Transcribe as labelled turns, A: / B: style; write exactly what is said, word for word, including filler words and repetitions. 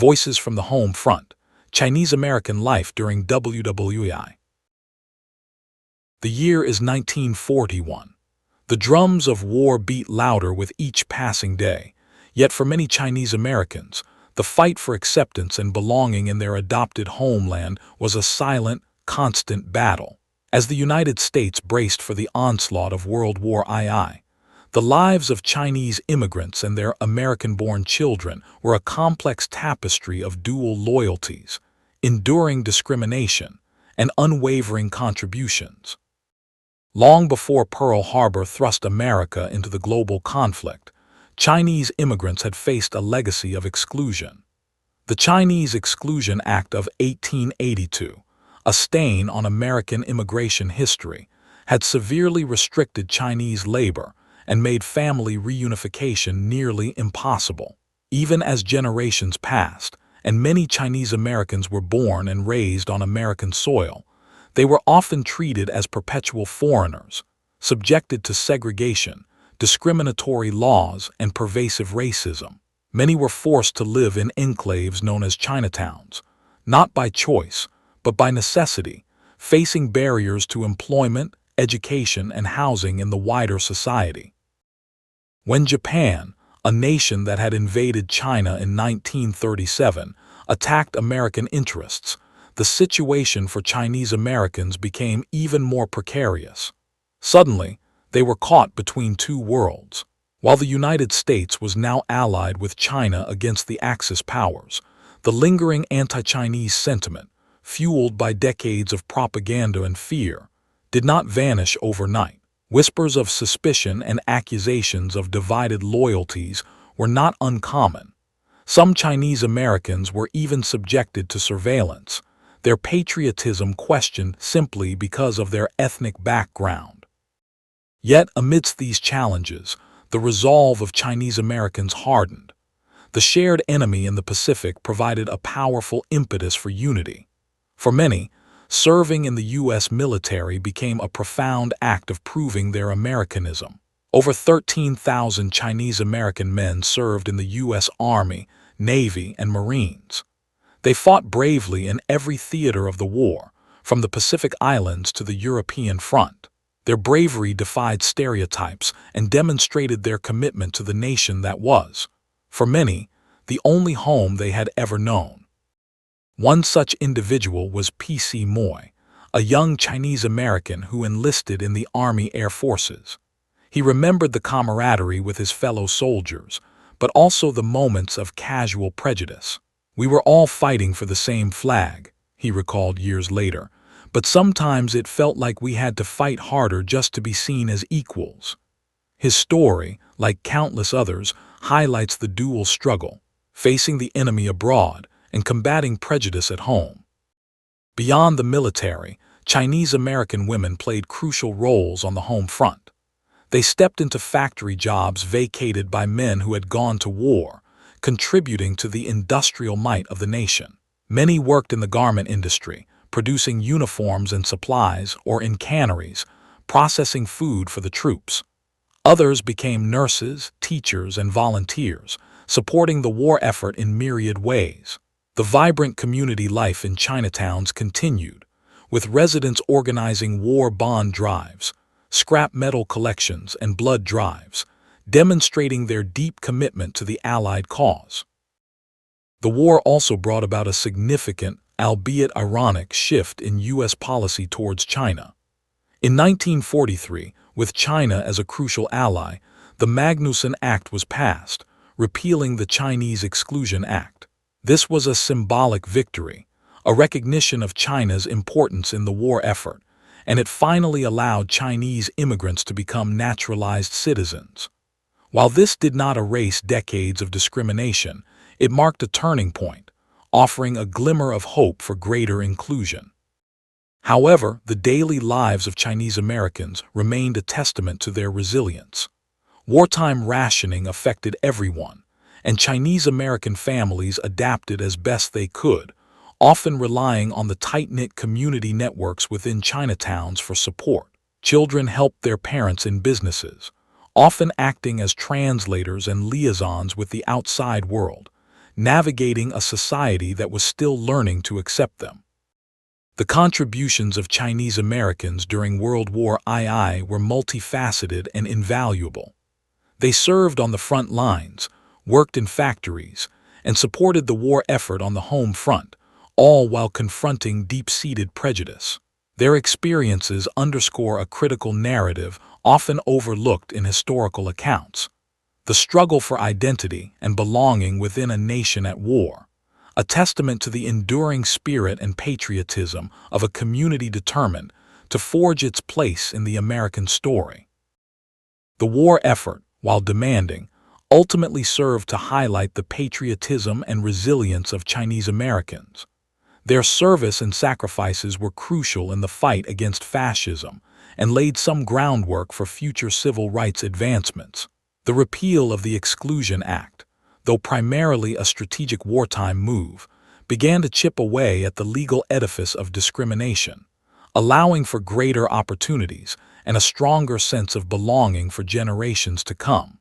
A: Voices from the Home Front, Chinese American Life During W W I. The year is nineteen forty-one. The drums of war beat louder with each passing day, yet for many Chinese Americans, the fight for acceptance and belonging in their adopted homeland was a silent, constant battle. As the United States braced for the onslaught of World War Two, the lives of Chinese immigrants and their American-born children were a complex tapestry of dual loyalties, enduring discrimination, and unwavering contributions. Long before Pearl Harbor thrust America into the global conflict, Chinese immigrants had faced a legacy of exclusion. The Chinese Exclusion Act of eighteen eighty-two, a stain on American immigration history, had severely restricted Chinese labor and made family reunification nearly impossible. Even as generations passed, and many Chinese Americans were born and raised on American soil, they were often treated as perpetual foreigners, subjected to segregation, discriminatory laws, and pervasive racism. Many were forced to live in enclaves known as Chinatowns, not by choice, but by necessity, facing barriers to employment, education, and housing in the wider society. When Japan, a nation that had invaded China in nineteen thirty-seven, attacked American interests, the situation for Chinese Americans became even more precarious. Suddenly, they were caught between two worlds. While the United States was now allied with China against the Axis powers, the lingering anti-Chinese sentiment, fueled by decades of propaganda and fear, did not vanish overnight. Whispers of suspicion and accusations of divided loyalties were not uncommon. Some Chinese Americans were even subjected to surveillance, their patriotism questioned simply because of their ethnic background. Yet, amidst these challenges, the resolve of Chinese Americans hardened. The shared enemy in the Pacific provided a powerful impetus for unity. For many, serving in the U S military became a profound act of proving their Americanism. Over thirteen thousand Chinese American men served in the U S Army, Navy, and Marines. They fought bravely in every theater of the war, from the Pacific Islands to the European front. Their bravery defied stereotypes and demonstrated their commitment to the nation that was, for many, the only home they had ever known. One such individual was P C Moy, a young Chinese American who enlisted in the Army Air Forces. He remembered the camaraderie with his fellow soldiers, but also the moments of casual prejudice. "We were all fighting for the same flag," he recalled years later, "but sometimes it felt like we had to fight harder just to be seen as equals." His story, like countless others, highlights the dual struggle, facing the enemy abroad and combating prejudice at home. Beyond the military, Chinese American women played crucial roles on the home front. They stepped into factory jobs vacated by men who had gone to war, contributing to the industrial might of the nation. Many worked in the garment industry, producing uniforms and supplies, or in canneries, processing food for the troops. Others became nurses, teachers, and volunteers, supporting the war effort in myriad ways. The vibrant community life in Chinatowns continued, with residents organizing war bond drives, scrap metal collections, and blood drives, demonstrating their deep commitment to the Allied cause. The war also brought about a significant, albeit ironic, shift in U S policy towards China. In nineteen forty-three, with China as a crucial ally, the Magnuson Act was passed, repealing the Chinese Exclusion Act. This was a symbolic victory, a recognition of China's importance in the war effort, and it finally allowed Chinese immigrants to become naturalized citizens. While this did not erase decades of discrimination, it marked a turning point, offering a glimmer of hope for greater inclusion. However, the daily lives of Chinese Americans remained a testament to their resilience. Wartime rationing affected everyone, and Chinese American families adapted as best they could, often relying on the tight-knit community networks within Chinatowns for support. Children helped their parents in businesses, often acting as translators and liaisons with the outside world, navigating a society that was still learning to accept them. The contributions of Chinese Americans during World War two were multifaceted and invaluable. They served on the front lines, worked in factories, and supported the war effort on the home front, all while confronting deep-seated prejudice. Their experiences underscore a critical narrative often overlooked in historical accounts: the struggle for identity and belonging within a nation at war, a testament to the enduring spirit and patriotism of a community determined to forge its place in the American story. The war effort, while demanding, ultimately served to highlight the patriotism and resilience of Chinese Americans. Their service and sacrifices were crucial in the fight against fascism and laid some groundwork for future civil rights advancements. The repeal of the Exclusion Act, though primarily a strategic wartime move, began to chip away at the legal edifice of discrimination, allowing for greater opportunities and a stronger sense of belonging for generations to come.